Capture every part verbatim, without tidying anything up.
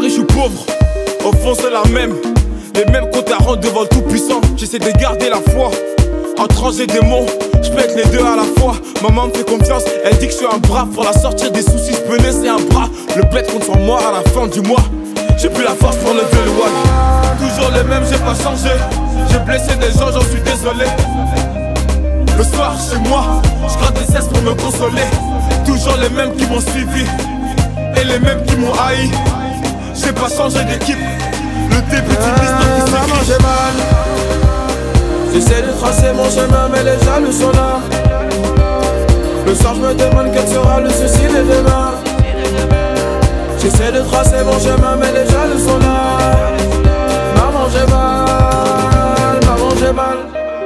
riche ou pauvre, au fond c'est la même. Les mêmes comptes à rendre devant le tout-puissant. J'essaie de garder la foi. Entre anges et démons, je pète les deux à la fois. Maman me fait confiance, elle dit que je suis un bras. Pour la sortir des soucis, je peux laisser un bras. Le bled compte sur moi à la fin du mois. J'ai plus la force pour lever le wag. Toujours les mêmes, j'ai pas changé. J'ai blessé des gens, j'en suis désolé. Le soir chez moi, je gratte des cesses pour me consoler. Toujours les mêmes qui m'ont suivi et les mêmes qui m'ont haï. J'ai pas changé d'équipe. Le début d'une histoire qui maman, j'ai mal. J'essaie de tracer mon chemin mais les jaloux sont là. Le soir je me demande quel sera le souci de demain. J'essaie de tracer mon chemin mais les jaloux sont là. Maman j'ai mal, maman j'ai mal.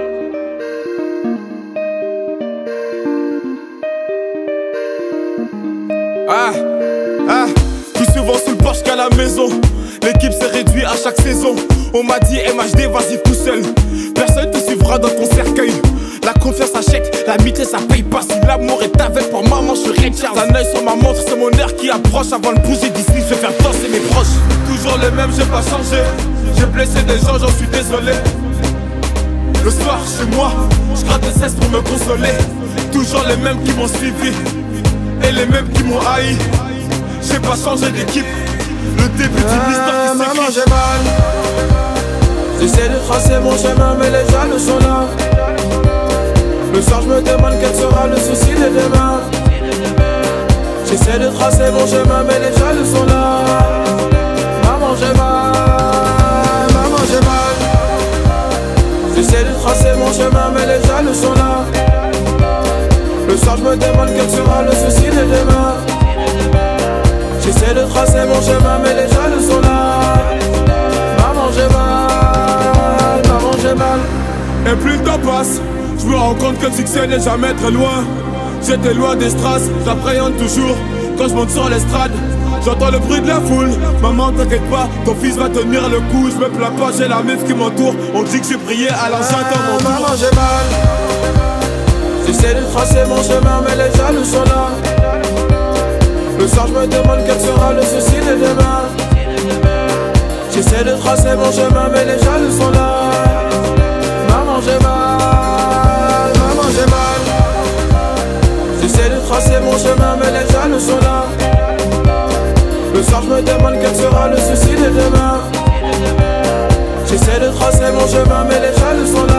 Ah, ah, plus souvent sous le porche qu'à la maison. L'équipe s'est réduite à chaque saison. On m'a dit M H D vas-y tout seul. Personne te suivra dans ton cercueil. La confiance achète, l'amitié ça paye pas. Si l'amour est avec pour maman je suis Ray Charles. Un œil sur ma montre, c'est mon heure qui approche. Avant de bouger d'ici, je vais faire danser mes proches. Toujours le même, j'ai pas changé. J'ai blessé des gens, j'en suis désolé. Le soir chez moi, je gratte des cesses pour me consoler. Toujours les mêmes qui m'ont suivi et les mêmes qui m'ont haï. J'ai pas changé d'équipe. Le début d'une histoire qui maman j'ai mal. J'essaie de tracer mon chemin mais les jaloux sont là. Le soir je me demande quel sera le souci de demain. J'essaie de tracer mon chemin mais les jaloux sont là. Maman j'ai mal, maman j'ai mal. J'essaie de tracer mon chemin mais les jaloux sont là. Le soir je me demande quel sera le souci de demain. J'essaie de tracer mon chemin mais les jaloux sont là. Maman j'ai mal, maman j'ai mal. Et plus le temps passe, je me rends compte que le succès n'est jamais très loin. J'étais loin des strass, j'appréhende toujours. Quand je monte sur l'estrade, j'entends le bruit de la foule. Maman t'inquiète pas, ton fils va tenir le coup. Je me plains pas, j'ai la meuf qui m'entoure. On dit que j'ai prié à l'enceinte dans mon tour. Maman j'ai mal. J'essaie de tracer mon chemin mais les jaloux sont là. Le soir je me demande quel sera le souci de demain. J'essaie de tracer mon chemin mais les jaloux sont là. Maman j'ai mal, maman j'ai mal. J'essaie de tracer mon chemin mais les jaloux sont là. Le soir je me demande quel sera le souci de demain. J'essaie de tracer mon chemin mais les jaloux sont là.